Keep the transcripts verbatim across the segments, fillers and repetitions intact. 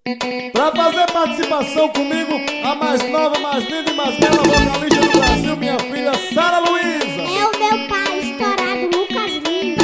Pra fazer participação comigo, a mais nova, mais linda e mais bela vocalista do Brasil, minha filha Sara Luísa. É o meu pai estourado, Lucas Lima.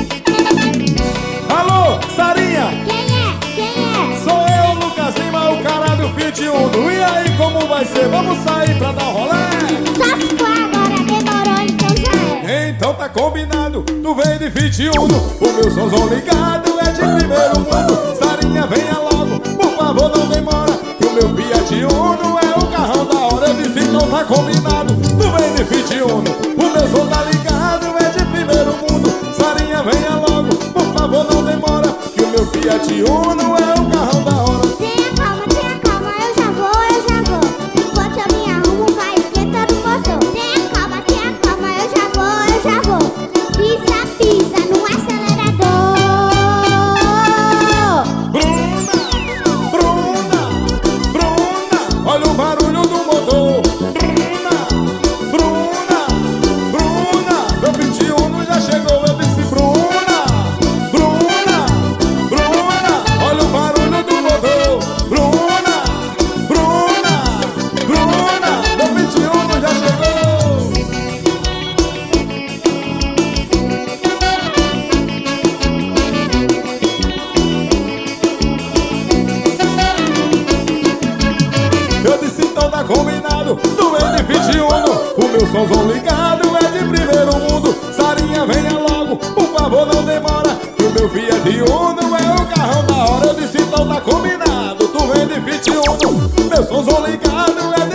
Alô, Sarinha! Quem é? Quem é? Sou eu, Lucas Lima, o cara do Fit Uno. E aí, como vai ser? Vamos sair pra dar um rolê? Só se for agora, demorou, então já é. Então tá combinado, tu vem de Fit Uno. O meu somzão ligado é de primeiro mundo. Sarinha, venha logo, por favor, não demora, que o meu Fiat Uno é o carrão da hora. Eu disse, então tá combinado, tu vem de Fit Uno. O meu som tá ligado, é de primeiro mundo. Sarinha, venha logo, por favor, não demora, que o meu Fiat Uno é o carrão da hora. Tenha calma, tenha calma, eu já vou, eu já vou. Enquanto eu me arrumo, vai esquentando o motor. Tenha calma, tenha calma, eu já vou, eu já vou. Pisa, pisa no acelerador. Bruna, Bruna, Bruna, olha o barulho do motor. Bruna, Bruna, Bruna, meu Fit Uno já chegou, eu disse Bruna, Bruna, Bruna, olha o barulho do motor. Bruna, Bruna, Bruna, meu Fit Uno já chegou. Eu disse, então tá combinado, tu é de Fit Uno. O meu somzão ligado é de primeiro mundo. Sarinha, venha logo, por favor, não demora, que o meu Fiat Uno é o carrão da hora. Eu disse, então tá combinado, tu vem de Fit Uno. Meu somzão ligado é de